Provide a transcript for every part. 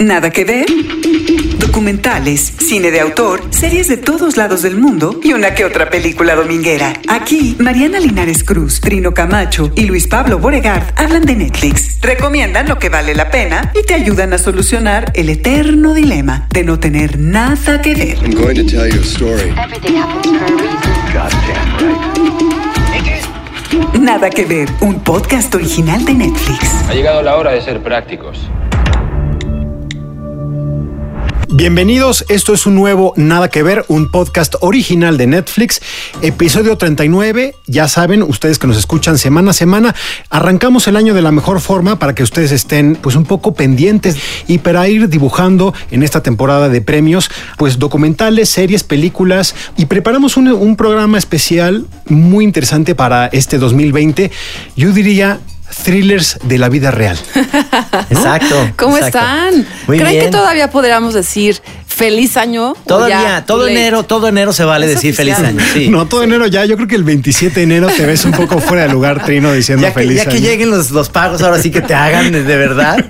Nada que ver. Documentales, cine de autor, series de todos lados del mundo y una que otra película dominguera. Aquí, Mariana Linares Cruz, Trino Camacho y Luis Pablo Boregard hablan de Netflix, recomiendan lo que vale la pena y te ayudan a solucionar el eterno dilema de no tener nada que ver. I'm going to tell you a story. Everything happens for a reason. Goddamn right. Nada que ver, un podcast original de Netflix. Ha llegado la hora de ser prácticos. Bienvenidos, esto es un nuevo Nada que Ver, un podcast original de Netflix, episodio 39, ya saben, ustedes que nos escuchan semana a semana, arrancamos el año de la mejor forma para que ustedes estén pues un poco pendientes y para ir dibujando en esta temporada de premios, pues documentales, series, películas y preparamos un programa especial muy interesante para este 2020, yo diría thrillers de la vida real. Exacto. ¿Cómo están? Muy ¿Creen bien. que todavía podríamos decir feliz año? Todavía, todo enero se vale Es decir oficial. feliz año. Sí. No, todo enero ya, yo creo que el 27 de enero te ves un poco fuera de lugar, Trino, diciendo Ya que feliz año. lleguen los pagos, ahora sí que te hagan de verdad.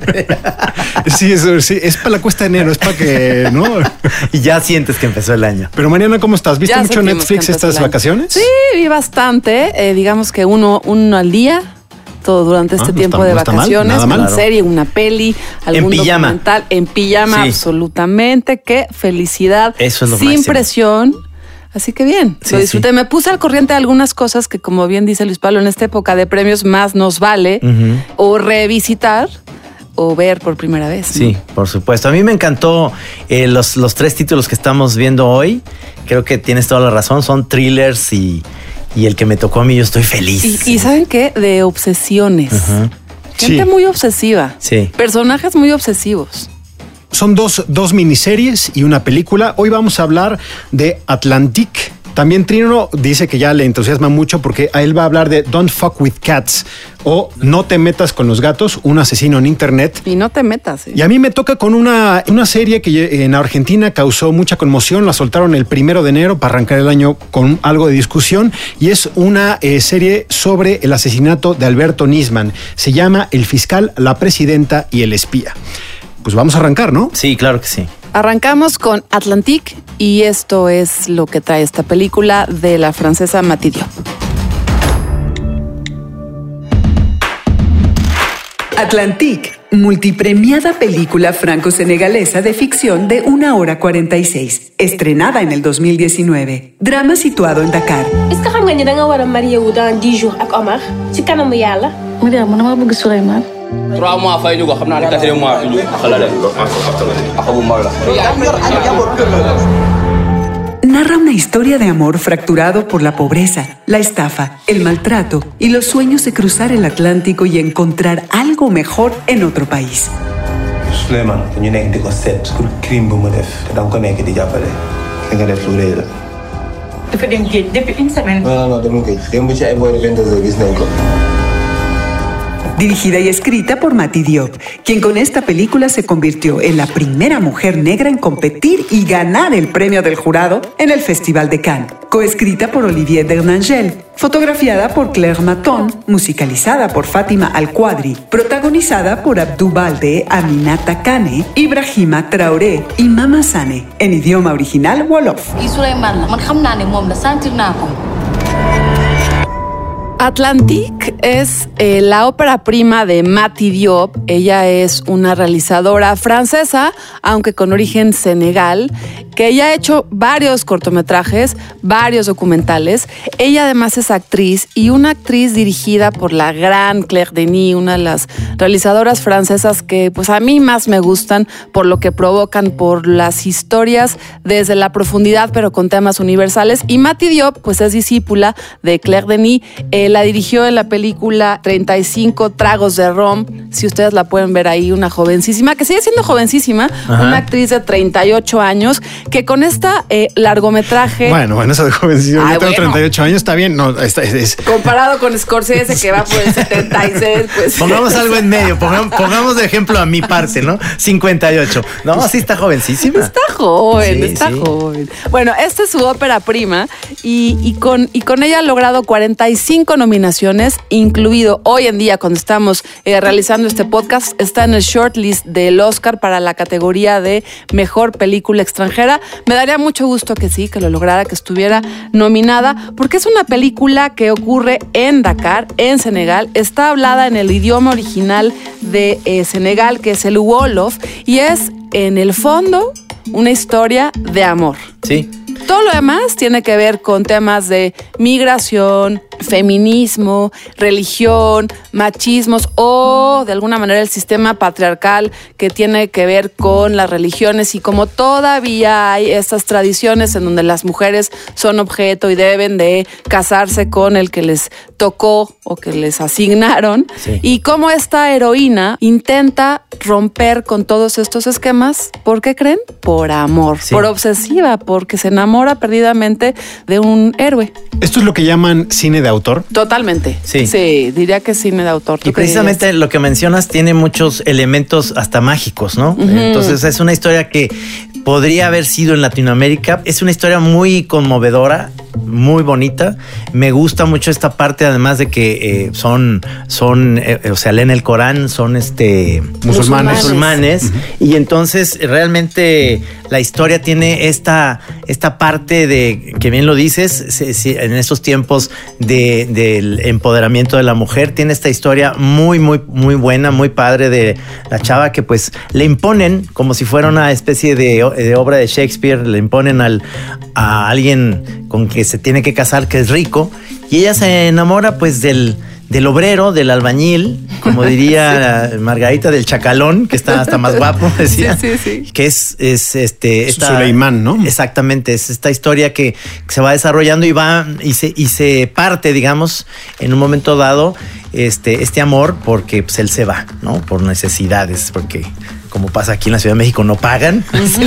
Sí, es para la cuesta de enero, es para que, ¿no? Y ya sientes que empezó el año. Pero Mariana, ¿cómo estás? ¿Viste Ya mucho sentimos Netflix que empezó estas el año. vacaciones? Sí, vi bastante. Digamos que uno al día. Todo durante este no tiempo está- de no está mal, vacaciones, nada mal. una Claro. serie, una peli, algún pijama. documental, en pijama, Sí. absolutamente. Qué felicidad. Eso es lo Sin máximo. presión. Así que bien, Sí, lo disfruté. sí. Me puse al corriente de algunas cosas que, como bien dice Luis Pablo, en esta época de premios más nos vale o revisitar o ver por primera vez. ¿no? Sí, por supuesto. A mí me encantó los tres títulos que estamos viendo hoy. Creo que tienes toda la razón. Son thrillers y el que me tocó a mí, yo estoy feliz. Y ¿saben qué? De obsesiones. Ajá. Gente Sí. muy obsesiva. Sí. Personajes muy obsesivos. Son dos miniseries y una película. Hoy vamos a hablar de Atlantique. También Trino dice que ya le entusiasma mucho porque a él va a hablar de Don't Fuck With Cats o No te metas con los gatos, un asesino en internet. Y no te metas. ¿eh? Y a mí me toca con una serie que en Argentina causó mucha conmoción. La soltaron el 1 de enero para arrancar el año con algo de discusión. Y es una serie sobre el asesinato de Alberto Nisman. Se llama El fiscal, la presidenta y el espía. Pues vamos a arrancar, ¿no? Sí, claro que sí. Arrancamos con Atlantique y esto es lo que trae esta película de la francesa Mati Diop. Atlantique, multipremiada película franco-senegalesa de ficción de 1 hora 46, estrenada en el 2019. Drama situado en Dakar. Est-ce que xam nga ni da nga war a marié wu dans 10 jours ak Omar ci kanamu yàlla. Mariama dama bëgg Souleymane. 3 mois fay ñu ko xam naa ne 4e mois fi ñu xalale ak bu mag la. Narra una historia de amor fracturado por la pobreza, la estafa, el maltrato y los sueños de cruzar el Atlántico y encontrar algo mejor en otro país. Souleymane ñu nekk di ko seet pour crime bu mu def te danga ko nekk di jàppale li nga def lu rëy la. Dafa dem géej depuis une semaine. non demul géej démb ci ay boori 22h gis nañ ko. Dirigida y escrita por Mati Diop, quien con esta película se convirtió en la primera mujer negra en competir y ganar el premio del jurado en el Festival de Cannes. Coescrita por Olivier Dernangel, fotografiada por Claire Maton, musicalizada por Fátima Al-Quadri, protagonizada por Abdou Balde, Aminata Kane, Ibrahima Traoré y Mama Sane, en idioma original Wolof. Kii Souleymane la man xam naa ne moom la sentir naa ko. Atlantique es la ópera prima de Mati Diop. Ella es una realizadora francesa, aunque con origen senegal, que ella ha hecho varios cortometrajes, varios documentales. Ella además es actriz y una actriz dirigida por la gran Claire Denis, una de las realizadoras francesas que pues a mí más me gustan por lo que provocan, por las historias desde la profundidad pero con temas universales. Y Mati Diop pues es discípula de Claire Denis. La dirigió en la película 35 Tragos de Rom. Si ustedes la pueden ver ahí, una jovencísima, que sigue siendo jovencísima, Ajá. una actriz de 38 años, que con esta largometraje... Bueno, eso de jovencillo. Ay, Yo tengo bueno. 38 años, está bien. No, es Comparado con Scorsese, que va por el 76, pues... Pongamos algo en medio, pongamos de ejemplo a mi parte, ¿no? 58. No, sí está jovencísima. Está joven, Sí, está sí. joven. Bueno, esta es su ópera prima y con ella ha logrado 45 nominaciones, incluido hoy en día, cuando estamos realizando este podcast, está en el shortlist del Oscar para la categoría de Mejor Película Extranjera. Me daría mucho gusto que sí, que lo lograra, que estuviera nominada, porque es una película que ocurre en Dakar, en Senegal. Está hablada en el idioma original de Senegal, que es el Wolof, y es, en el fondo, una historia de amor. Sí. Todo lo demás tiene que ver con temas de migración, feminismo, religión, machismos o de alguna manera el sistema patriarcal que tiene que ver con las religiones, y como todavía hay estas tradiciones en donde las mujeres son objeto y deben de casarse con el que les tocó o que les asignaron, Sí. y cómo esta heroína intenta romper con todos estos esquemas. ¿Por qué creen? Por amor, Sí. por obsesiva, porque se enamora perdidamente de un héroe. Esto es lo que llaman cine de autor. Totalmente. Sí. Sí, diría que cine de autor. ¿Tú Y qué precisamente dirías? lo que mencionas tiene muchos elementos hasta mágicos, ¿no? Entonces es una historia que podría haber sido en Latinoamérica. Es una historia muy conmovedora, muy bonita. Me gusta mucho esta parte, además de que o sea, leen el Corán, son musulmanes. Y entonces realmente la historia tiene esta parte de, que bien lo dices, en estos tiempos del empoderamiento de la mujer, tiene esta historia muy, muy, muy buena, muy padre de la chava que pues le imponen, como si fuera una especie de obra de Shakespeare, le imponen a alguien con que se tiene que casar, que es rico, y ella se enamora pues del obrero, del albañil, como diría Margarita, del chacalón, que está hasta más guapo, decía. Sí. Que es Suleimán, ¿no? Exactamente, es esta historia que se va desarrollando y se parte, digamos, en un momento dado, este amor, porque pues él se va, ¿no? Por necesidades, porque como pasa aquí en la Ciudad de México, no pagan.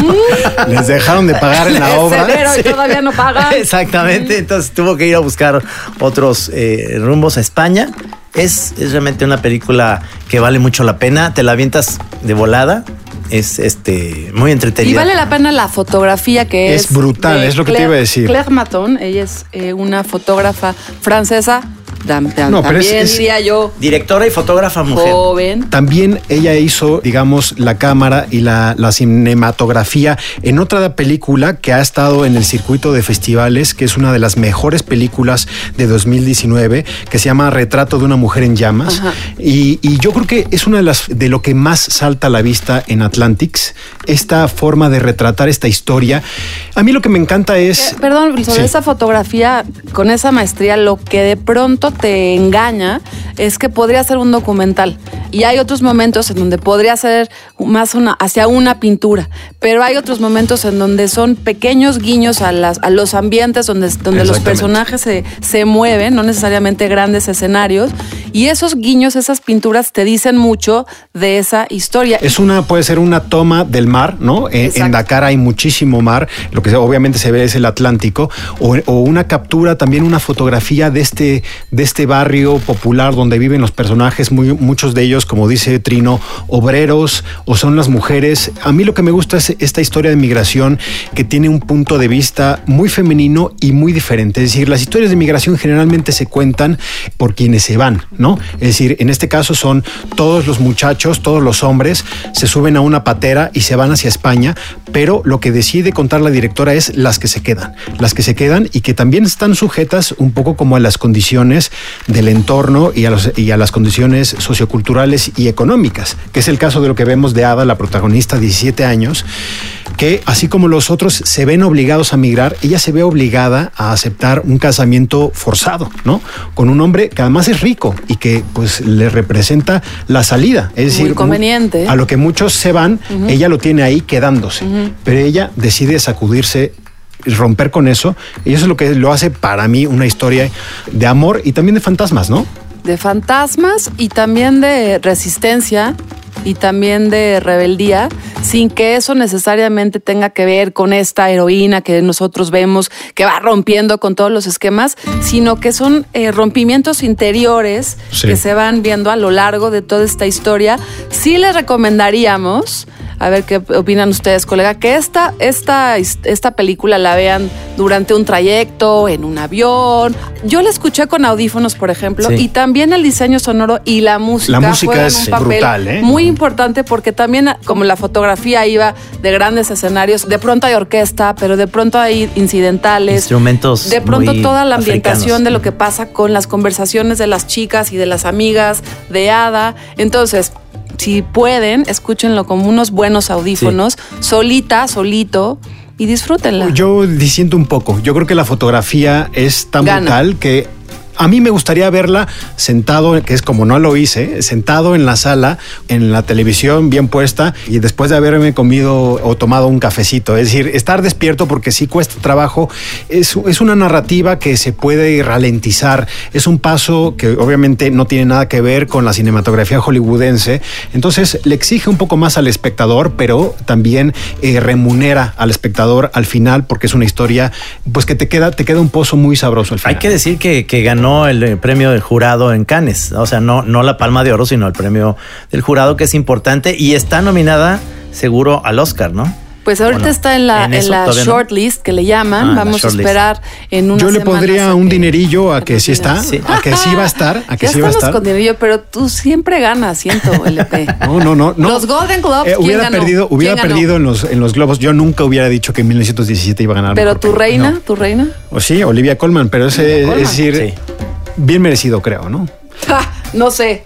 Les dejaron de pagar en la Es obra. severo y todavía no pagan. Exactamente, entonces tuvo que ir a buscar otros rumbos a España. Es realmente una película que vale mucho la pena, te la avientas de volada. Es muy entretenida. Y vale la pena la fotografía, que Es brutal, de es lo que te iba a decir. Claire Maton, ella es una fotógrafa francesa, No, pero también es- diría yo, Directora y fotógrafa mujer. joven. También ella hizo, digamos, la cámara y la cinematografía en otra película que ha estado en el circuito de festivales, que es una de las mejores películas de 2019, que se llama Retrato de una mujer en llamas. Ajá. Y yo creo que es una de lo que más salta a la vista en Atlantics, esta forma de retratar esta historia. A mí lo que me encanta es... Perdón, sobre Sí. esa fotografía, con esa maestría, lo que de pronto te engaña es que podría ser un documental. Y hay otros momentos en donde podría ser más hacia una pintura. Pero hay otros momentos en donde son pequeños guiños a los ambientes donde los Exactamente. personajes se mueven, no necesariamente grandes escenarios. Y esos guiños, esas pinturas te dicen mucho de esa historia. Puede ser una toma del mar, ¿no? En Exacto. Dakar hay muchísimo mar, lo que obviamente se ve es el Atlántico, o una captura, también una fotografía de este barrio popular donde viven los personajes, muchos de ellos, como dice Trino, obreros, o son las mujeres. A mí lo que me gusta es esta historia de migración que tiene un punto de vista muy femenino y muy diferente. Es decir, las historias de migración generalmente se cuentan por quienes se van, ¿no? Es decir, en este caso son todos los muchachos, todos los hombres, se suben a una patera y se van hacia España, pero lo que decide contar la directora es las que se quedan y que también están sujetas un poco como a las condiciones del entorno y a las condiciones socioculturales y económicas, que es el caso de lo que vemos de Ada, la protagonista, 17 años, que así como los otros se ven obligados a migrar, ella se ve obligada a aceptar un casamiento forzado, ¿no? Con un hombre que además es rico y que pues le representa la salida. Es decir, Muy conveniente. a lo que muchos se van, ella lo tiene ahí quedándose, pero ella decide sacudirse, romper con eso, y eso es lo que lo hace para mí una historia de amor y también de fantasmas, ¿no? De fantasmas y también de resistencia y también de rebeldía, sin que eso necesariamente tenga que ver con esta heroína que nosotros vemos que va rompiendo con todos los esquemas, sino que son rompimientos interiores que se van viendo a lo largo de toda esta historia. Sí les recomendaríamos, a ver qué opinan ustedes, colega, que esta película la vean durante un trayecto, en un avión. Yo la escuché con audífonos, por ejemplo, y también el diseño sonoro y la música juegan es un papel brutal, muy importante, porque también, como la fotografía iba de grandes escenarios, de pronto hay orquesta, pero de pronto hay incidentales, instrumentos, de pronto muy toda la ambientación africanos. de lo que pasa con las conversaciones de las chicas y de las amigas de Ada. Entonces, si pueden, escúchenlo como unos buenos audífonos, solito, y disfrútenla. Yo disiento un poco. Yo creo que la fotografía es tan brutal que a mí me gustaría verla sentado, que es como no lo hice, sentado en la sala, en la televisión bien puesta y después de haberme comido o tomado un cafecito. Es decir, estar despierto porque sí cuesta trabajo. Es una narrativa que se puede ralentizar. Es un paso que obviamente no tiene nada que ver con la cinematografía hollywoodense. Entonces le exige un poco más al espectador, pero también remunera al espectador al final porque es una historia pues que te queda un pozo muy sabroso al final. Hay que decir que ganó el premio del jurado en Cannes, o sea, no la Palma de Oro, sino el premio del jurado, que es importante y está nominada seguro al Oscar, ¿no? Pues ahorita está en la shortlist, que le llaman. Vamos a esperar en una semana. Yo le pondría un dinerillo a que sí está, a que sí va a estar, a que sí va a estar. Con dinerillo, pero tú siempre ganas, siento, LP. No. Los Golden Globes, hubiera perdido en los Globos. Yo nunca hubiera dicho que en 1917 iba a ganar. Pero tu reina. O sí, Olivia Colman, pero es decir, bien merecido, creo, ¿no? No sé.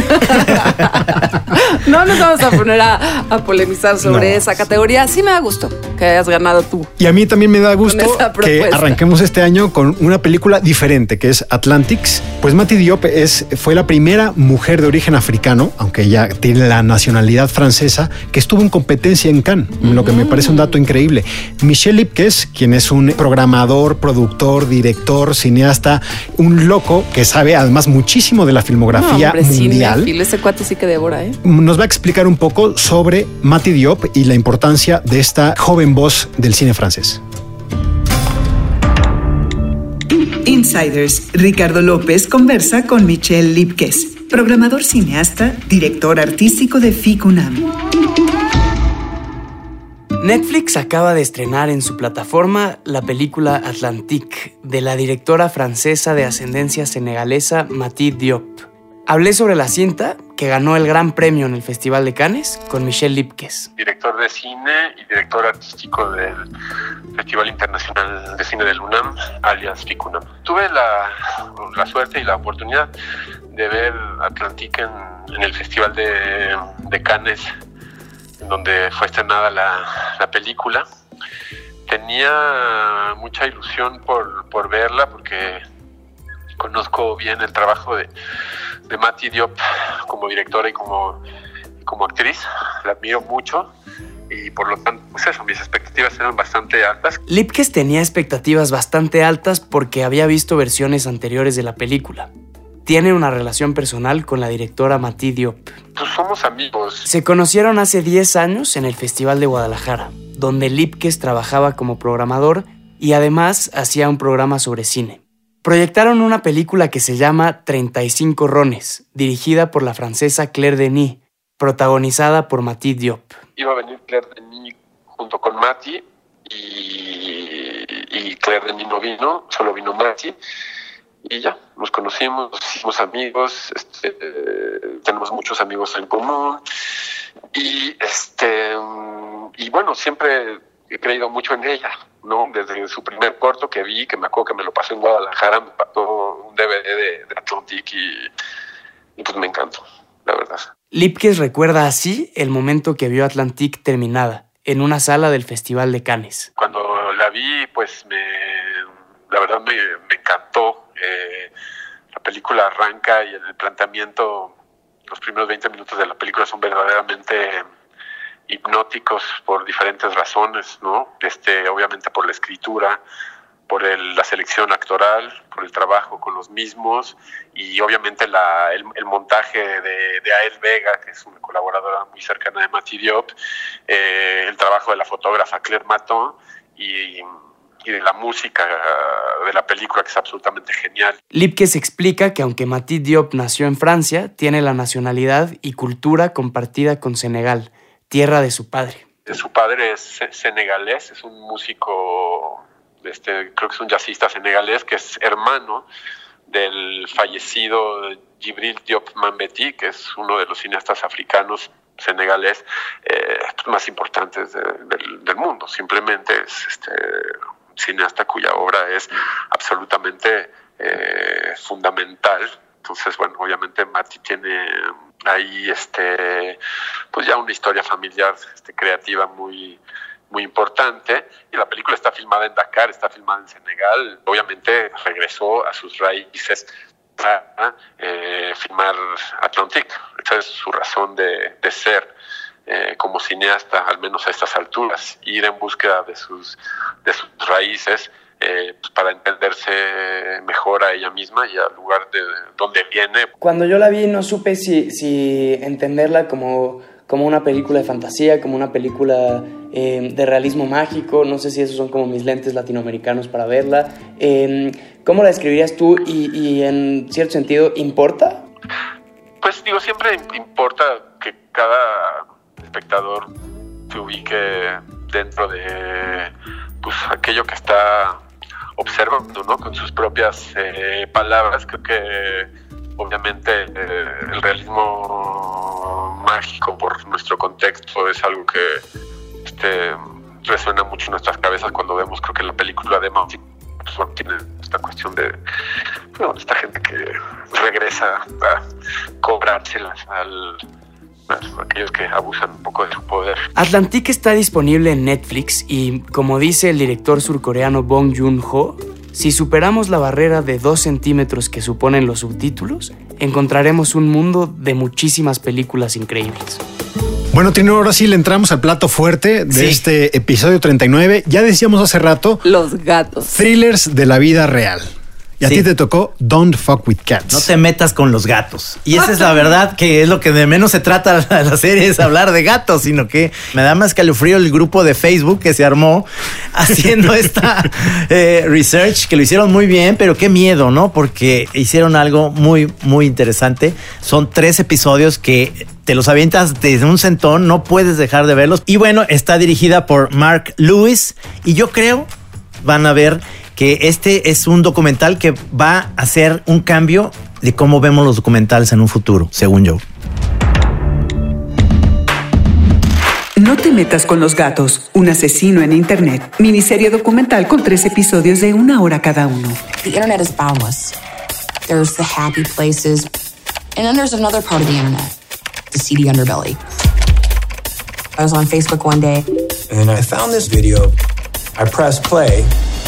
No nos vamos a poner a polemizar sobre esa categoría. Sí me da gusto que hayas ganado tú. Y a mí también me da gusto que arranquemos este año con una película diferente, que es Atlantics. Pues Mati Diop fue la primera mujer de origen africano, aunque ella tiene la nacionalidad francesa, que estuvo en competencia en Cannes, lo que me parece un dato increíble. Michel Lipkes, quien es un programador, productor, director, cineasta, un loco que sabe además muchísimo de la filmografía mundial. Ese cuate sí que devora, Nos va a explicar un poco sobre Mati Diop y la importancia de esta joven voz del cine francés. Insiders. Ricardo López conversa con Michel Lipkes, programador cineasta, director artístico de FICUNAM. Netflix acaba de estrenar en su plataforma la película Atlantique de la directora francesa de ascendencia senegalesa Mati Diop. Hablé sobre la cinta, que ganó el gran premio en el Festival de Cannes, con Michel Lipkes. Director de cine y director artístico del Festival Internacional de Cine del UNAM, alias FICUNAM. Tuve la suerte y la oportunidad de ver Atlantique en el Festival de Cannes, en donde fue estrenada la película. Tenía mucha ilusión por verla, porque conozco bien el trabajo de Mati Diop como directora y como actriz. La admiro mucho y por lo tanto, pues eso, mis expectativas eran bastante altas. Lipkes tenía expectativas bastante altas porque había visto versiones anteriores de la película. Tiene una relación personal con la directora Mati Diop. Pues somos amigos. Se conocieron hace 10 años en el Festival de Guadalajara, donde Lipkes trabajaba como programador y además hacía un programa sobre cine. Proyectaron una película que se llama 35 Rones, dirigida por la francesa Claire Denis, protagonizada por Mati Diop. Iba a venir Claire Denis junto con Mati y Claire Denis no vino, solo vino Mati. Y ya, nos conocimos, nos hicimos amigos, tenemos muchos amigos en común. Y bueno, siempre he creído mucho en ella, ¿no? Desde su primer corto que vi, que me acuerdo que me lo pasó en Guadalajara, me pasó un DVD de Atlantique y pues me encantó, la verdad. Lipkes recuerda así el momento que vio Atlantique terminada, en una sala del Festival de Cannes. Cuando la vi, pues la verdad me encantó. La película arranca y el planteamiento, los primeros 20 minutos de la película son verdaderamente hipnóticos por diferentes razones, ¿no? Obviamente por la escritura, por la selección actoral, por el trabajo con los mismos y obviamente el montaje de Ael Vega, que es una colaboradora muy cercana de Mati Diop, el trabajo de la fotógrafa Claire Maton y de la música de la película, que es absolutamente genial. Lipkes explica que aunque Mati Diop nació en Francia, tiene la nacionalidad y cultura compartida con Senegal, tierra de su padre. Su padre es senegalés, es un músico, creo que es un jazzista senegalés, que es hermano del fallecido Djibril Diop Mambéty, que es uno de los cineastas africanos senegalés más importantes del mundo. Simplemente es cineasta cuya obra es absolutamente fundamental. Entonces, bueno, obviamente Mati tiene ahí pues ya una historia familiar creativa muy importante, y la película está filmada en Dakar, está filmada en Senegal. Obviamente regresó a sus raíces para filmar Atlantique. Esa es su razón de ser como cineasta, al menos a estas alturas, ir en búsqueda de sus raíces, pues para entenderse mejor a ella misma y al lugar de donde viene. Cuando yo la vi no supe si entenderla como una película de fantasía, como una película de realismo mágico. No sé si esos son como mis lentes latinoamericanos para verla. ¿Cómo la describirías tú y en cierto sentido importa? Pues digo, siempre importa que cada espectador se ubique dentro de pues aquello que está observando, ¿no? Con sus propias palabras. Creo que obviamente el realismo mágico, por nuestro contexto, es algo que resuena mucho en nuestras cabezas cuando vemos, creo que la película de Mati pues, tiene esta cuestión de esta gente que regresa a cobrárselas a aquellos que abusan un poco de su poder. Atlantique está disponible en Netflix y, como dice el director surcoreano Bong Joon-ho, si superamos la barrera de 2 centímetros que suponen los subtítulos, encontraremos un mundo de muchísimas películas increíbles. Bueno, Trino, ahora sí le entramos al plato fuerte de este episodio 39. Ya decíamos hace rato... Los gatos. Thrillers de la vida real. Y a ti te tocó Don't Fuck With Cats. No te metas con los gatos. Y esa es la verdad, que es lo que de menos se trata la serie, es hablar de gatos, sino que me da más escalofrío el grupo de Facebook que se armó haciendo esta research, que lo hicieron muy bien, pero qué miedo, ¿no? Porque hicieron algo muy, muy interesante. Son 3 episodios que te los avientas desde un sentón, no puedes dejar de verlos. Y bueno, está dirigida por Mark Lewis y yo creo, van a ver que este es un documental que va a hacer un cambio de cómo vemos los documentales en un futuro, según yo. No te metas con los gatos, un asesino en internet. Miniserie documental con 3 episodios de 1 hora cada uno. The internet is boundless. There's the happy places, and then there's another part of the internet, the seedy underbelly. I was on Facebook one day, and I found this video. I pressed play.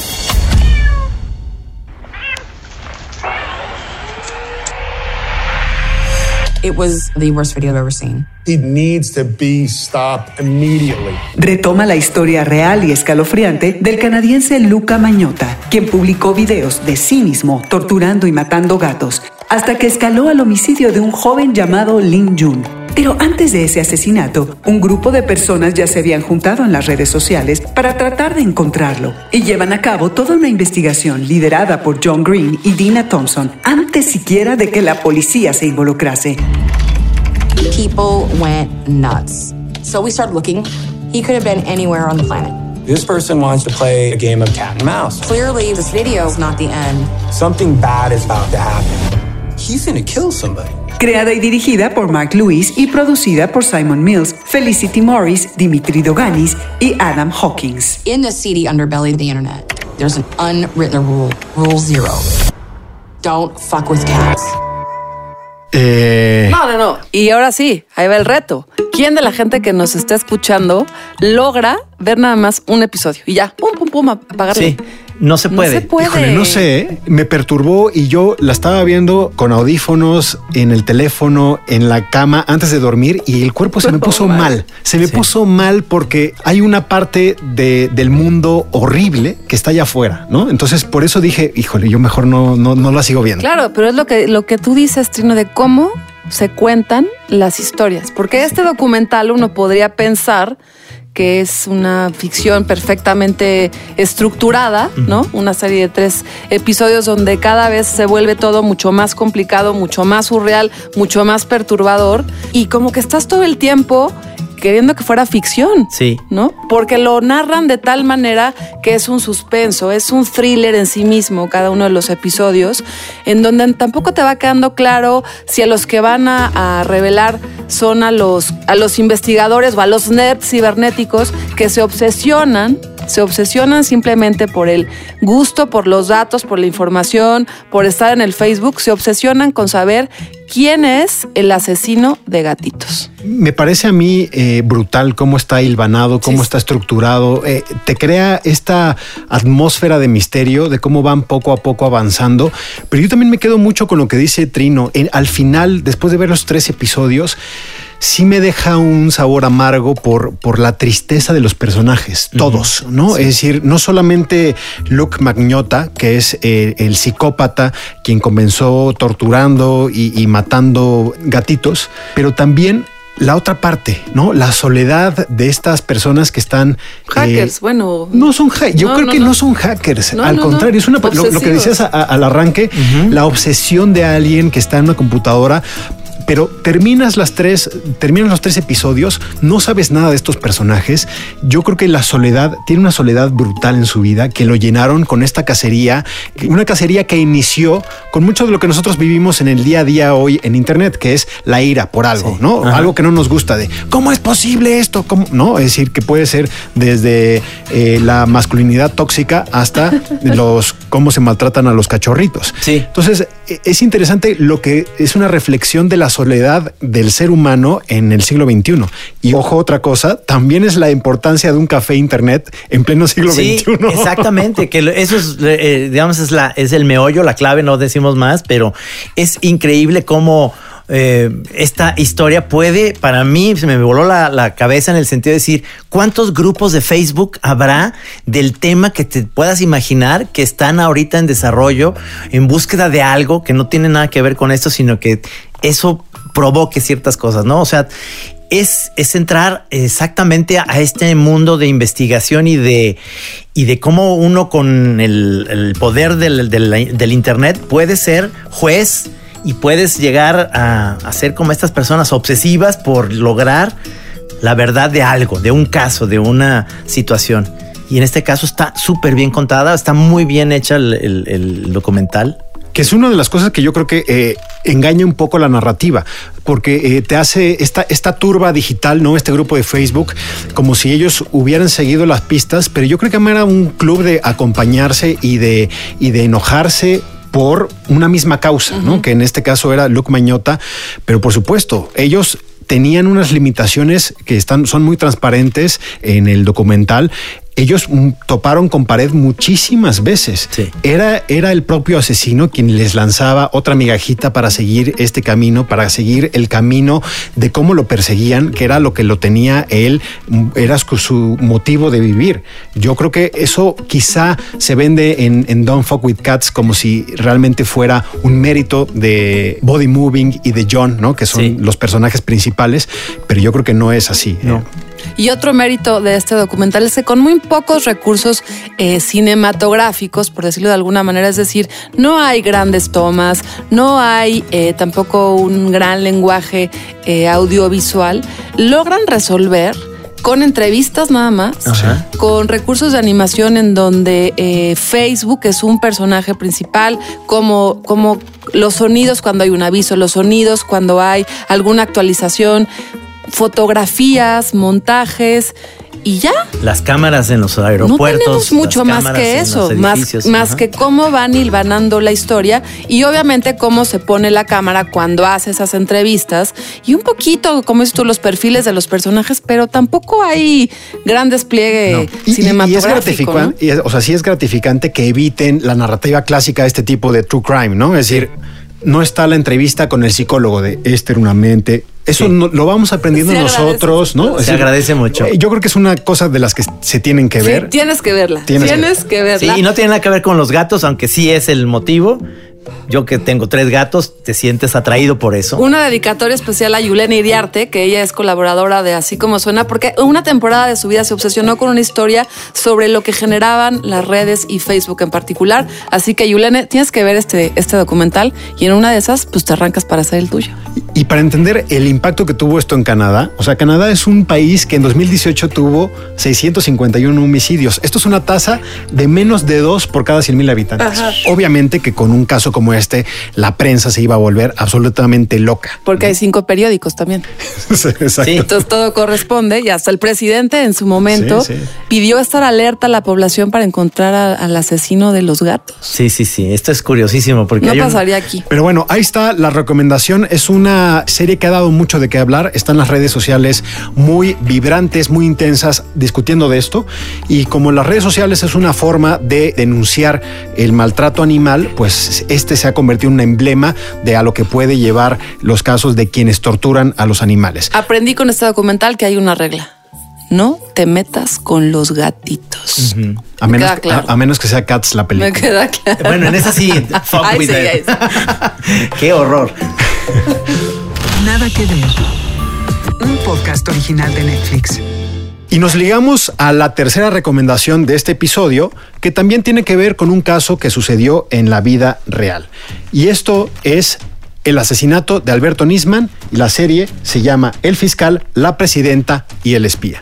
It was the worst video I've ever seen. It needs to be stopped immediately. Retoma la historia real y escalofriante del canadiense Luca Magnotta, quien publicó videos de sí mismo torturando y matando gatos, hasta que escaló al homicidio de un joven llamado Lin Jun. Pero antes de ese asesinato, un grupo de personas ya se habían juntado en las redes sociales para tratar de encontrarlo y llevan a cabo toda una investigación liderada por John Green y Dina Thompson antes siquiera de que la policía se involucrase. People went nuts. So we started looking. He could have been anywhere on the planet. This person wants to play a game of cat and mouse. Clearly, this video is not the end. Something bad is about to happen. He's gonna kill somebody. Creada y dirigida por Mark Lewis y producida por Simon Mills, Felicity Morris, Dimitri Doganis y Adam Hawkins. In the seedy underbelly of the internet, there's an unwritten rule, Rule 0. Don't fuck with cats. No. Y ahora sí, ahí va el reto. ¿Quién de la gente que nos está escuchando logra ver nada más un episodio? Y ya, pum, apagarlo. Sí. No se puede. Híjole, no sé, me perturbó y yo la estaba viendo con audífonos, en el teléfono, en la cama antes de dormir y el cuerpo se me puso mal. Se me puso mal porque hay una parte del mundo horrible que está allá afuera, ¿no? Entonces por eso dije, híjole, yo mejor no la sigo viendo. Claro, pero es lo que tú dices, Trino, de cómo se cuentan las historias. Porque este documental uno podría pensar que es una ficción perfectamente estructurada, ¿no? Una serie de 3 episodios donde cada vez se vuelve todo mucho más complicado, mucho más surreal, mucho más perturbador y como que estás todo el tiempo queriendo que fuera ficción, sí, ¿no? Porque lo narran de tal manera que es un suspenso, es un thriller en sí mismo, cada uno de los episodios, en donde tampoco te va quedando claro si a los que van a revelar son a los investigadores o a los nerds cibernéticos que se obsesionan simplemente por el gusto, por los datos, por la información, por estar en el Facebook, se obsesionan con saber quién es el asesino de gatitos. Me parece a mí brutal cómo está hilvanado, cómo está estructurado. Te crea esta atmósfera de misterio, de cómo van poco a poco avanzando. Pero yo también me quedo mucho con lo que dice Trino. Al final, después de ver los 3 episodios, sí me deja un sabor amargo por la tristeza de los personajes, todos, ¿no? Sí. Es decir, no solamente Luke Magnotta, que es el psicópata quien comenzó torturando y matando gatitos, pero también la otra parte, ¿no? La soledad de estas personas que están... Hackers, bueno... No son hackers, yo creo que no son hackers, al contrario, es lo que decías al arranque, la obsesión de alguien que está en una computadora. Pero terminas los 3 episodios, no sabes nada de estos personajes. Yo creo que tiene una soledad brutal en su vida, que lo llenaron con esta cacería, una cacería que inició con mucho de lo que nosotros vivimos en el día a día hoy en Internet, que es la ira por algo, sí, ¿no? Ajá. Algo que no nos gusta, de ¿cómo es posible esto? ¿Cómo? No, es decir, que puede ser desde la masculinidad tóxica hasta cómo se maltratan a los cachorritos. Sí. Entonces, es interesante lo que es una reflexión de la soledad del ser humano en el siglo XXI. Y ojo, otra cosa, también es la importancia de un café internet en pleno siglo XXI. Exactamente, que eso es, digamos, es el meollo, la clave, no decimos más, pero es increíble cómo esta historia puede, para mí, se me voló la cabeza en el sentido de decir, ¿cuántos grupos de Facebook habrá del tema que te puedas imaginar que están ahorita en desarrollo, en búsqueda de algo que no tiene nada que ver con esto, sino que eso provoque ciertas cosas, ¿no? O sea, es entrar exactamente a este mundo de investigación y de cómo uno con el poder del Internet puede ser juez y puedes llegar a ser como estas personas obsesivas por lograr la verdad de algo, de un caso, de una situación. Y en este caso está súper bien contada, está muy bien hecha el documental. Que es una de las cosas que yo creo que engaña un poco la narrativa, porque te hace esta turba digital, ¿no? Este grupo de Facebook, como si ellos hubieran seguido las pistas, pero yo creo que era un club de acompañarse y de enojarse por una misma causa, ¿no? Que en este caso era Luke Magnotta, pero por supuesto, ellos tenían unas limitaciones que son muy transparentes en el documental. Ellos toparon con pared muchísimas veces. Sí. Era el propio asesino quien les lanzaba otra migajita para seguir este camino, para seguir el camino de cómo lo perseguían, que era lo que lo tenía él, era su motivo de vivir. Yo creo que eso quizá se vende en Don't Fuck With Cats como si realmente fuera un mérito de Body Moving y de John, ¿no? Que son los personajes principales, pero yo creo que no es así. No. Y otro mérito de este documental es que con muy pocos recursos cinematográficos, por decirlo de alguna manera, es decir, no hay grandes tomas, no hay tampoco un gran lenguaje audiovisual, logran resolver con entrevistas nada más, con recursos de animación en donde Facebook es un personaje principal, como los sonidos cuando hay un aviso, los sonidos cuando hay alguna actualización, fotografías, montajes y ya. Las cámaras en los aeropuertos. No tenemos mucho más que eso, más que cómo van hilvanando la historia y obviamente cómo se pone la cámara cuando hace esas entrevistas y un poquito, como dices tú, los perfiles de los personajes, pero tampoco hay gran despliegue cinematográfico. Sí es gratificante que eviten la narrativa clásica de este tipo de true crime, ¿no? Es decir, no está la entrevista con el psicólogo de Esther, una mente. Eso lo vamos aprendiendo nosotros, ¿no? Se agradece mucho. Yo creo que es una cosa de las que se tienen que ver. Tienes que verla. Tienes que verla. Sí, y no tiene nada que ver con los gatos, aunque sí es el motivo. Yo que tengo 3 gatos, te sientes atraído por eso. Una dedicatoria especial a Yulena Iriarte, que ella es colaboradora de Así Como Suena, porque una temporada de su vida se obsesionó con una historia sobre lo que generaban las redes y Facebook en particular. Así que, Yulena, tienes que ver este documental y en una de esas, pues te arrancas para hacer el tuyo. Y para entender el impacto que tuvo esto en Canadá, o sea, Canadá es un país que en 2018 tuvo 651 homicidios. Esto es una tasa de menos de 2 por cada 100,000 habitantes. Ajá. Obviamente que con un caso como este, la prensa se iba a volver absolutamente loca. Porque hay 5 periódicos también. Exacto. Sí. Entonces todo corresponde y hasta el presidente en su momento pidió estar alerta a la población para encontrar al asesino de los gatos. Sí. Esto es curiosísimo porque no pasaría aquí. Pero bueno, ahí está la recomendación. Es una serie que ha dado mucho de qué hablar. Están las redes sociales muy vibrantes, muy intensas, discutiendo de esto. Y como las redes sociales es una forma de denunciar el maltrato animal, pues se ha convertido en un emblema de a lo que puede llevar los casos de quienes torturan a los animales. Aprendí con este documental que hay una regla. No te metas con los gatitos. Uh-huh. A menos que sea Cats la película. Me queda claro. Bueno, en esa sí. Fuck with it. Qué horror. Nada que ver. Un podcast original de Netflix. Y nos ligamos a la tercera recomendación de este episodio, que también tiene que ver con un caso que sucedió en la vida real. Y esto es el asesinato de Alberto Nisman, y la serie se llama El Fiscal, la Presidenta y el Espía.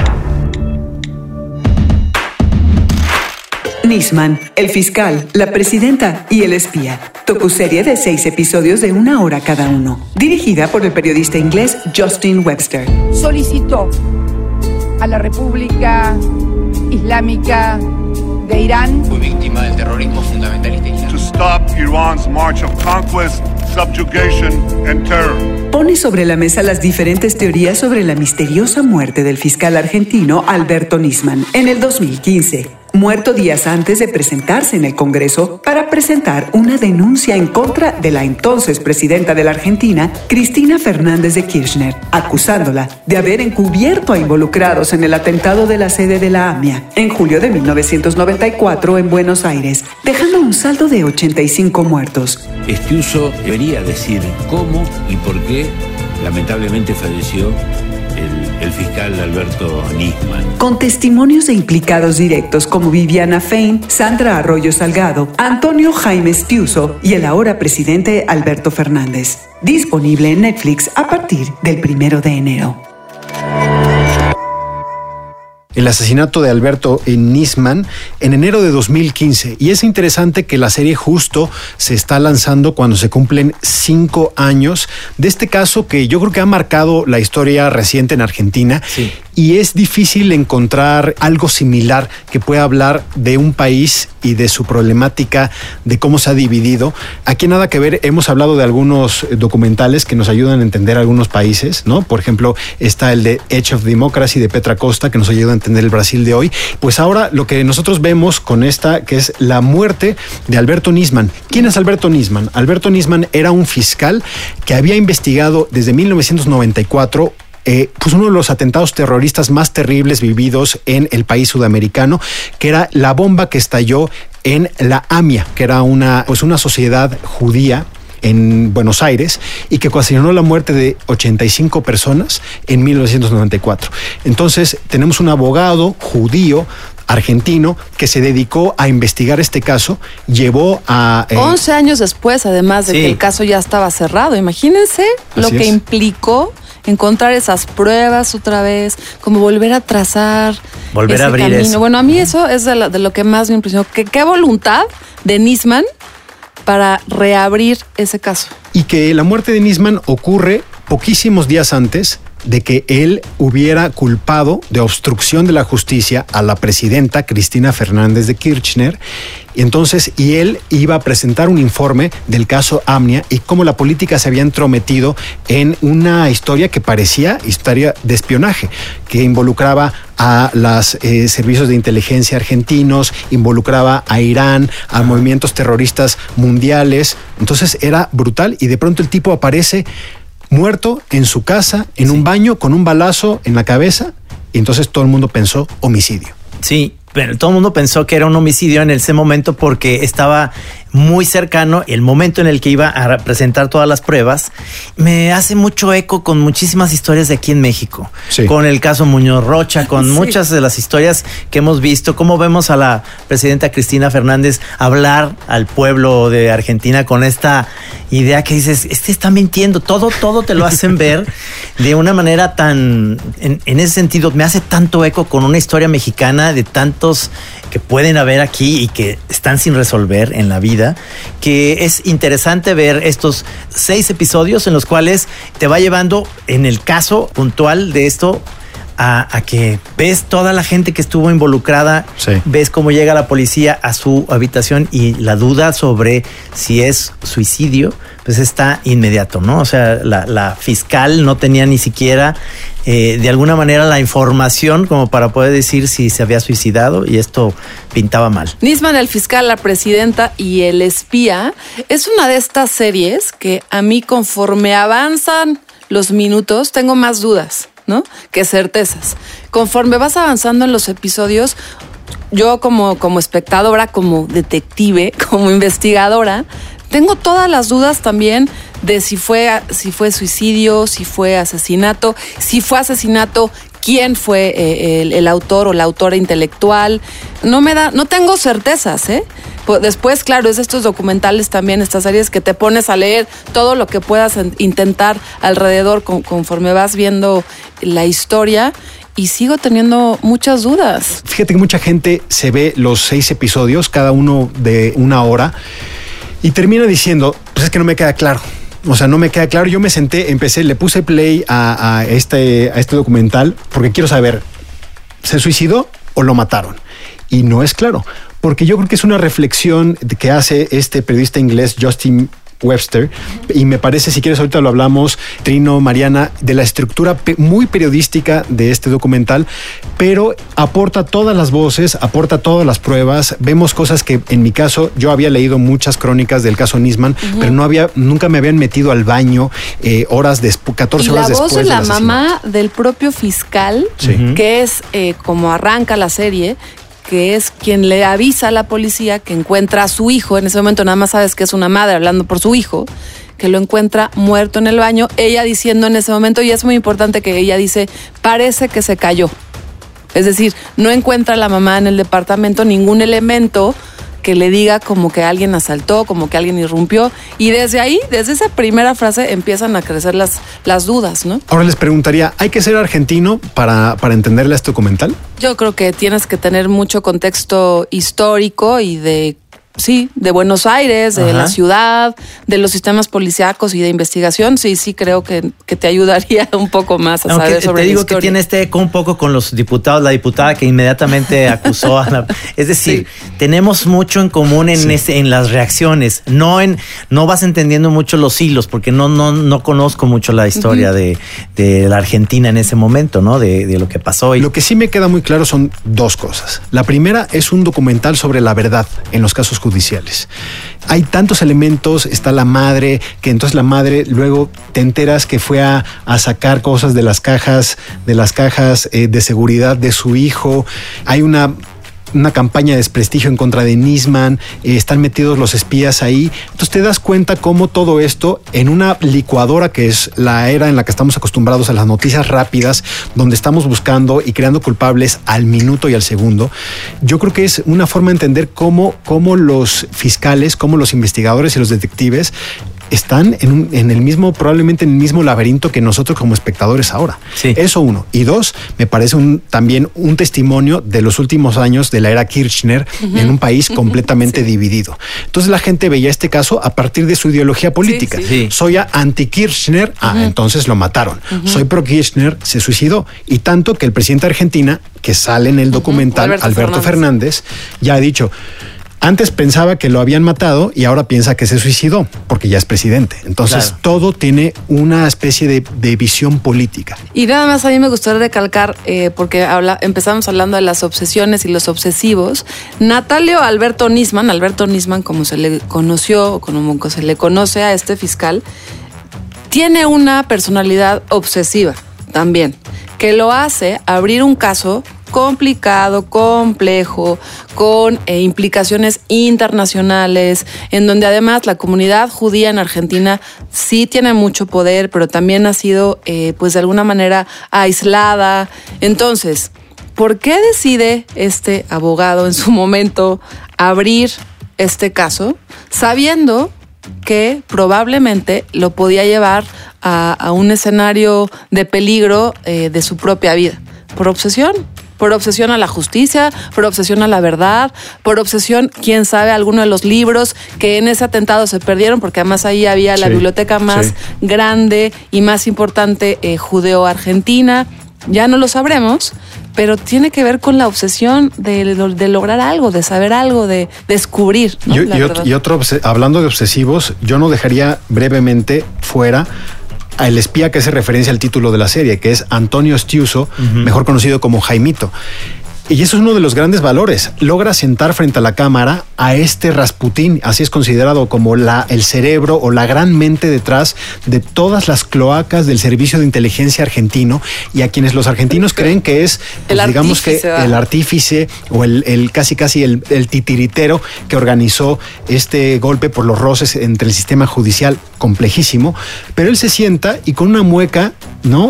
Nisman, el fiscal, la presidenta y el espía. Docuserie de 6 episodios de 1 hora cada uno. Dirigida por el periodista inglés Justin Webster. Solicitó a la República Islámica de Irán. Fue víctima del terrorismo fundamentalista islámico. To stop Iran's march of conquest, subjugation and terror. Pone sobre la mesa las diferentes teorías sobre la misteriosa muerte del fiscal argentino Alberto Nisman en el 2015. Muerto días antes de presentarse en el Congreso para presentar una denuncia en contra de la entonces presidenta de la Argentina, Cristina Fernández de Kirchner, acusándola de haber encubierto a involucrados en el atentado de la sede de la AMIA en julio de 1994 en Buenos Aires, dejando un saldo de 85 muertos. Este uso debería decir cómo y por qué lamentablemente falleció el fiscal Alberto Nisman. Con testimonios de implicados directos como Viviana Fein, Sandra Arroyo Salgado, Antonio Jaime Stiuso y el ahora presidente Alberto Fernández. Disponible en Netflix a partir del 1 de enero. El asesinato de Alberto Nisman en enero de 2015. Y es interesante que la serie justo se está lanzando cuando se cumplen 5 años de este caso que yo creo que ha marcado la historia reciente en Argentina. Sí. Y es difícil encontrar algo similar que pueda hablar de un país y de su problemática, de cómo se ha dividido. Aquí Nada que Ver hemos hablado de algunos documentales que nos ayudan a entender algunos países, ¿no? Por ejemplo, está el de Edge of Democracy de Petra Costa, que nos ayuda a entender el Brasil de hoy. Pues ahora lo que nosotros vemos con esta, que es la muerte de Alberto Nisman. ¿Quién es Alberto Nisman? Alberto Nisman era un fiscal que había investigado desde 1994 pues uno de los atentados terroristas más terribles vividos en el país sudamericano, que era la bomba que estalló en la AMIA, que era una sociedad judía en Buenos Aires y que ocasionó la muerte de 85 personas en 1994. Entonces tenemos un abogado judío argentino que se dedicó a investigar este caso, llevó a... 11 años después, además de que el caso ya estaba cerrado. Imagínense lo que implicó encontrar esas pruebas otra vez, como volver a trazar, volver a abrir camino. Eso. Bueno, a mí eso es de lo que más me impresionó. Qué voluntad de Nisman para reabrir ese caso. Y que la muerte de Nisman ocurre poquísimos días antes de que él hubiera culpado de obstrucción de la justicia a la presidenta Cristina Fernández de Kirchner. Y él iba a presentar un informe del caso AMNIA y cómo la política se había entrometido en una historia que parecía historia de espionaje, que involucraba a los servicios de inteligencia argentinos, involucraba a Irán, a movimientos terroristas mundiales. Entonces era brutal y de pronto el tipo aparece muerto en su casa, en un baño, con un balazo en la cabeza, y entonces todo el mundo pensó homicidio. Sí, pero todo el mundo pensó que era un homicidio en ese momento porque estaba muy cercano el momento en el que iba a presentar todas las pruebas. Me hace mucho eco con muchísimas historias de aquí en México, con el caso Muñoz Rocha, con muchas de las historias que hemos visto, cómo vemos a la presidenta Cristina Fernández hablar al pueblo de Argentina con esta idea que dices, está mintiendo, todo te lo hacen ver de una manera tan, en ese sentido, me hace tanto eco con una historia mexicana de tantos que pueden haber aquí y que están sin resolver en la vida, que es interesante ver estos 6 episodios en los cuales te va llevando en el caso puntual de esto a que ves toda la gente que estuvo involucrada, ves cómo llega la policía a su habitación y la duda sobre si es suicidio, pues está inmediato, ¿no? O sea, la fiscal no tenía ni siquiera de alguna manera la información como para poder decir si se había suicidado, y esto pintaba mal. Nisman, el fiscal, la presidenta y el espía es una de estas series que a mí, conforme avanzan los minutos, tengo más dudas, ¿no?, que certezas. Conforme vas avanzando en los episodios, yo como espectadora, como detective, como investigadora, tengo todas las dudas también de si fue suicidio, si fue asesinato, quién fue el autor o la autora intelectual. No tengo certezas, ¿eh? Después, claro, es estos documentales también, estas series que te pones a leer todo lo que puedas intentar alrededor conforme vas viendo la historia, y sigo teniendo muchas dudas. Fíjate que mucha gente se ve los 6 episodios, cada uno de 1 hora, y termina diciendo, pues es que no me queda claro. O sea, no me queda claro. Yo me senté, le puse play a este documental porque quiero saber, ¿se suicidó o lo mataron? Y no es claro, porque yo creo que es una reflexión que hace este periodista inglés Justin Webster, y me parece, si quieres ahorita lo hablamos, Trino, Mariana, de la estructura muy periodística de este documental, pero aporta todas las voces, aporta todas las pruebas. Vemos cosas que en mi caso, yo había leído muchas crónicas del caso Nisman, pero nunca me habían metido al baño 14 horas después. Y la voz de la mamá del propio fiscal, que es como arranca la serie, que es quien le avisa a la policía que encuentra a su hijo. En ese momento nada más sabes que es una madre hablando por su hijo, que lo encuentra muerto en el baño. Ella diciendo en ese momento, y es muy importante que ella dice, parece que se cayó. Es decir, no encuentra a la mamá en el departamento ningún elemento que le diga como que alguien asaltó, como que alguien irrumpió. Y desde ahí, desde esa primera frase, empiezan a crecer las dudas, ¿no? Ahora les preguntaría, ¿hay que ser argentino para entenderle a este documental? Yo creo que tienes que tener mucho contexto histórico y de Buenos Aires, de la ciudad, de los sistemas policíacos y de investigación. Sí, creo que te ayudaría un poco más a saber sobre la historia. Te digo que tiene este eco un poco con los diputados, la diputada que inmediatamente acusó a la... Es decir, tenemos mucho en común en las reacciones. No vas entendiendo mucho los hilos, porque no conozco mucho la historia de la Argentina en ese momento, ¿no? De lo que pasó. Lo que sí me queda muy claro son 2 cosas. La primera es un documental sobre la verdad en los casos judiciales. Hay tantos elementos, está la madre, que entonces la madre luego te enteras que fue a sacar cosas de las cajas de seguridad de su hijo. Hay una campaña de desprestigio en contra de Nisman, están metidos los espías ahí. Entonces te das cuenta cómo todo esto, en una licuadora que es la era en la que estamos acostumbrados a las noticias rápidas, donde estamos buscando y creando culpables al minuto y al segundo. Yo creo que es una forma de entender cómo los fiscales, cómo los investigadores y los detectives están en el mismo, probablemente en el mismo laberinto que nosotros como espectadores ahora. Sí. Eso uno. Y dos, me parece también un testimonio de los últimos años de la era Kirchner en un país completamente dividido. Entonces la gente veía este caso a partir de su ideología política. Sí. Soy anti-Kirchner, entonces lo mataron. Soy pro-Kirchner, se suicidó. Y tanto que el presidente de Argentina, que sale en el documental, Alberto Fernández, ya ha dicho... Antes pensaba que lo habían matado y ahora piensa que se suicidó porque ya es presidente. Entonces todo tiene una especie de visión política. Y nada más a mí me gustaría recalcar, porque empezamos hablando de las obsesiones y los obsesivos. Natalio Alberto Nisman, como se le conoció, como se le conoce a este fiscal, tiene una personalidad obsesiva también, que lo hace abrir un caso complicado, complejo, con implicaciones internacionales, en donde además la comunidad judía en Argentina sí tiene mucho poder, pero también ha sido, pues de alguna manera, aislada. Entonces, ¿por qué decide este abogado en su momento abrir este caso, sabiendo que probablemente lo podía llevar a un escenario de peligro de su propia vida? Por obsesión a la justicia, por obsesión a la verdad, por obsesión, quién sabe, alguno de los libros que en ese atentado se perdieron, porque además ahí había la biblioteca más grande y más importante judeo-argentina. Ya no lo sabremos, pero tiene que ver con la obsesión de lograr algo, de saber algo, de descubrir, ¿no? Hablando de obsesivos, yo no dejaría brevemente fuera el espía que hace referencia al título de la serie, que es Antonio Stiuso, mejor conocido como Jaimito. Y eso es uno de los grandes valores. Logra sentar frente a la cámara a este Rasputín, así es considerado como el cerebro o la gran mente detrás de todas las cloacas del servicio de inteligencia argentino, y a quienes los argentinos creen que es, pues, digamos que el artífice o el casi el titiritero que organizó este golpe por los roces entre el sistema judicial complejísimo. Pero él se sienta y con una mueca, ¿no?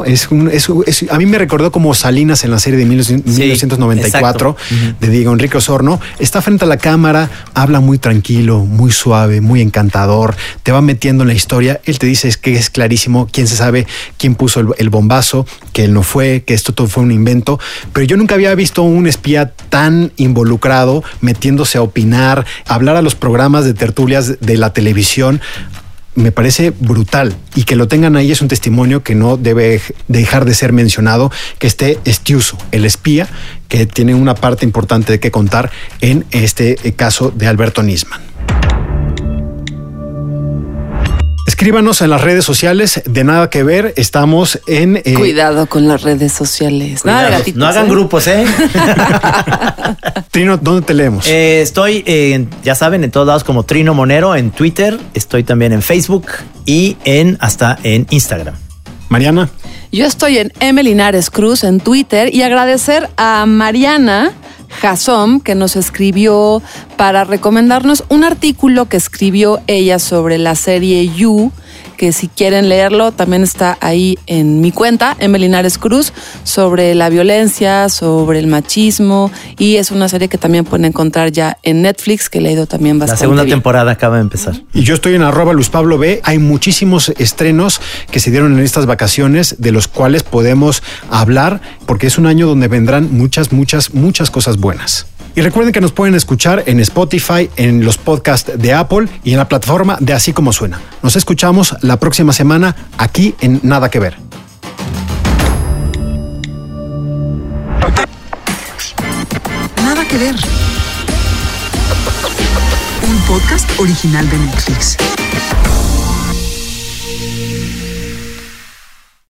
A mí me recordó como Salinas en la serie de 1994 de Diego Enrique Osorno. Está frente a la cámara, habla muy tranquilo, muy suave, muy encantador, te va metiendo en la historia. Él te dice que es clarísimo quién se sabe quién puso el bombazo, que él no fue, que esto todo fue un invento. Pero yo nunca había visto un espía tan involucrado, metiéndose a opinar, hablar a los programas de tertulias de la televisión. Me parece brutal, y que lo tengan ahí es un testimonio que no debe dejar de ser mencionado, que esté Stiuso, el espía, que tiene una parte importante de qué contar en este caso de Alberto Nisman. Escríbanos en las redes sociales de Nada que Ver. Estamos en... Cuidado con las redes sociales. Cuidado, nada de gatitos, no hagan grupos, Trino, ¿dónde te leemos? Estoy, ya saben, en todos lados como Trino Monero, en Twitter. Estoy también en Facebook y hasta en Instagram. Mariana. Yo estoy en Linares Cruz en Twitter, y agradecer a Mariana Jasom, que nos escribió para recomendarnos un artículo que escribió ella sobre la serie You, que si quieren leerlo también está ahí en mi cuenta, Linares Cruz, sobre la violencia, sobre el machismo, y es una serie que también pueden encontrar ya en Netflix, que he leído también bastante. La segunda bien. Temporada acaba de empezar. Y yo estoy en @LuzPabloB. Hay muchísimos estrenos que se dieron en estas vacaciones, de los cuales podemos hablar, porque es un año donde vendrán muchas cosas buenas. Y recuerden que nos pueden escuchar en Spotify, en los podcasts de Apple y en la plataforma de Así Como Suena. Nos escuchamos la próxima semana aquí en Nada que Ver. Nada que Ver. Un podcast original de Netflix.